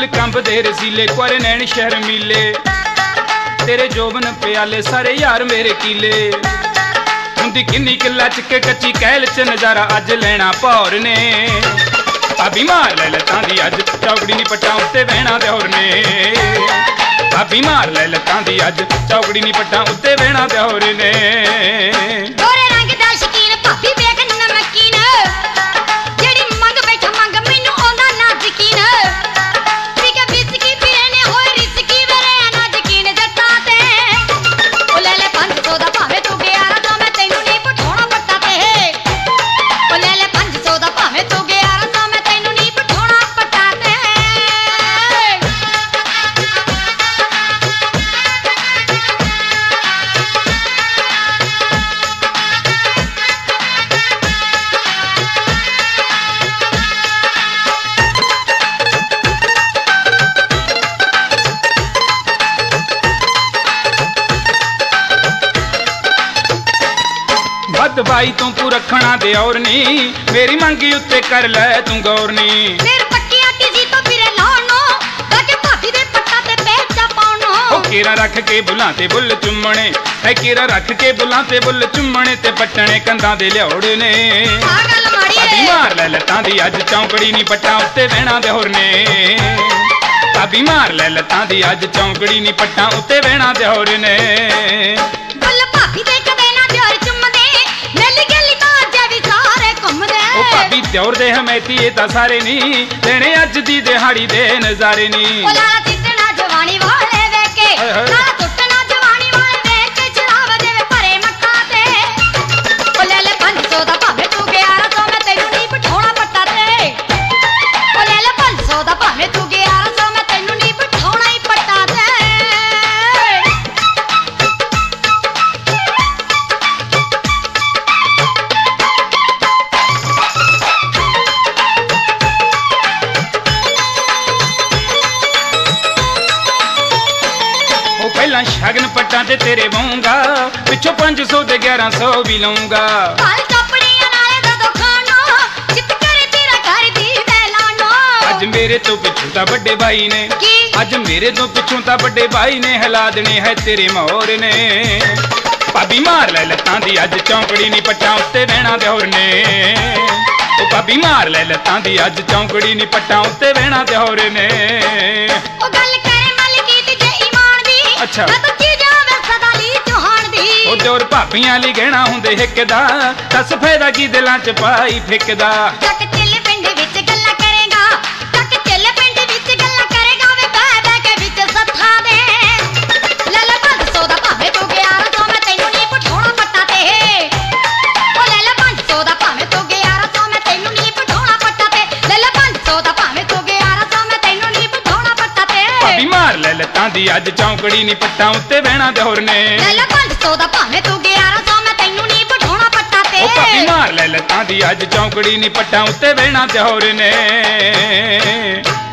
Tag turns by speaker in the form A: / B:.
A: कंबदे रसीले कुआरे नैन शहर मीले तेरे जोबन प्याले सारे यार मेरे कीले हुंदी किन्नी किला चके कच्ची कैल च नजारा अज लेना भौर ने भाभी मार ले लत्तां दी अज चौकड़ी नी पट्टां उत्ते बहना ते होर ने भाभी मार ले लत्तां दी अज चौकड़ी नी पट्टां उत्ते बहना ते होर ने
B: गोरे रंग दा शकीन भाभी वेख नमकीन जेड़ी मंग बैठा मंग मैनू आंदा ना यकीन ठीक है विस्की पीने होए रिस्की वेरे ना यकीन जट्टा ते ओ ले ले 500 दा भावे तू 1100 मैं तैनू नहीं पठाउणा पट्टा ते ओ ले ले 500 दा भावे तू 1100 मैं तैनू नहीं पठाउणा पट्टा ते
A: बद भाई तू तू रखना दे और नी मेरी मंगी उत्ते कर ले तू गौर नी
B: फिर पट्टी आटी जी तो फिरे लाणो ताके भाभी दे पट्टा ते पेचा पाउणो
A: ओ केरा रख के बुलां ते बुल चुम्मणे है केरा रख के बुलां ते बुल चुम्मणे ते पट्टणे कंधां दे लियोड़ ने
B: आ गल माड़ी
A: भाभी मार ले लत्तां दी अज चौंकड़ी नी पट्टां उत्ते बहना ते होर ने भाभी मार ले लत्तां दी अज चौंकड़ी नी पट्टां उत्ते बहना ते होर ने
B: बुल भाभी दे कदे ना दियोर चुम्मदे मेली गली तां अज भी सारे घुमदे
A: ओ भाभी दियोर दे हमेती ए तां सारे नी लेने अज दी दिहाड़ी दे नजारे नी
B: ओ लाला तितना जवानी वाले वेखे लाला टुटना जवानी वाले वेखे चलाव देवे भरे मट्टा ते ओ ले ले 500 दा भावे तू 1100 मैं तैनू नहीं पठाउणा पट्टा ते ओ ले ले 500 दा भावे तू 1100 मैं तैनू नहीं पठाउणा ही पट्टा ते
A: पहला शगन पट्टा ते तेरे वाऊंगा पिछो 500 ते 1100 भी लऊंगा
B: काल कपड़ियां नाले दो खानो चित करे तेरा घर दी वैलानो
A: अज मेरे तो पिछू ता बड़े भाई ने
B: की
A: अज मेरे तो पिछू ता बड़े भाई ने हिला देने है तेरे मोर ने भाभी मार ले लत्तां दी अज चौंकड़ी नी पट्टां उत्ते बहना ते होर ने ओ भाभी मार ले लत्तां दी अज चौंकड़ी नी पट्टां उत्ते बहना ते होर ने
B: ओ गल करे मलकी ते जे ईमान दी
A: अच्छा।
B: मैं तो की जावे सदा ली चौहान दी
A: ओ जोर भाभीਆਂ ਲਈ ਗਹਿਣਾ ਹੁੰਦੇ ਹਿੱਕ ਦਾ ਦੱਸ ਫਾਇਦਾ ਕੀ ਦਿਲਾਂ 'ਚ ਪਾਈ ਫਿੱਕਦਾ
B: ਚੱਕ ਚੱਲ ਪਿੰਡ ਵਿੱਚ ਗੱਲਾਂ ਕਰੇਗਾ ਚੱਕ ਚੱਲ ਪਿੰਡ ਵਿੱਚ ਗੱਲਾਂ ਕਰੇਗਾ ਵੇ ਬਹਿ ਬਹਿ ਕੇ ਵਿੱਚ ਸੱਥਾ ਦੇ ਲੈ ਲੈ 500 ਦਾ ਭਾਵੇਂ ਤੂੰ 1100 ਮੈਂ ਤੈਨੂੰ ਨਹੀਂ ਪਠਾਉਣਾ ਪੱਟਾ ਤੇ ਉਹ ਲੈ ਲੈ 500 ਦਾ ਭਾਵੇਂ ਤੂੰ 1100 ਮੈਂ ਤੈਨੂੰ ਨਹੀਂ ਪਠਾਉਣਾ ਪੱਟਾ ਤੇ ਲੈ ਲੈ 500 ਦਾ ਭਾਵੇਂ ਤੂੰ 1100 ਮੈਂ ਤੈਨੂੰ ਨਹੀਂ ਪਠਾਉਣਾ ਪੱਟਾ ਤੇ
A: ਭਾਬੀ ਮਾਰ ਲੈ ਲੱਤਾਂ ਦੀ ਅੱਜ ਚੌਂਕੜੀ ਨਹੀਂ ਪੱਟਾਂ ਉੱਤੇ ਬਹਿਣਾ ਤੇ ਹੋਰ ਨੇ
B: ਲੈ ਲੈ 500 ਦਾ ਭਾਵੇਂ ਤੂੰ 1100 ਮੈਂ ਤੈਨੂੰ ਨਹੀਂ ਪਠਾਉਣਾ ਪੱਟਾ ਤੇ
A: ਉਹ ਭਾਬੀ ਮਾਰ ਲੈ ਲੱਤਾਂ ਦੀ ਅੱਜ ਚੌਂਕੜੀ ਨਹੀਂ ਪੱਟਾਂ ਉੱਤੇ ਬਹਿਣਾ ਤੇ ਹੋਰ ਨੇ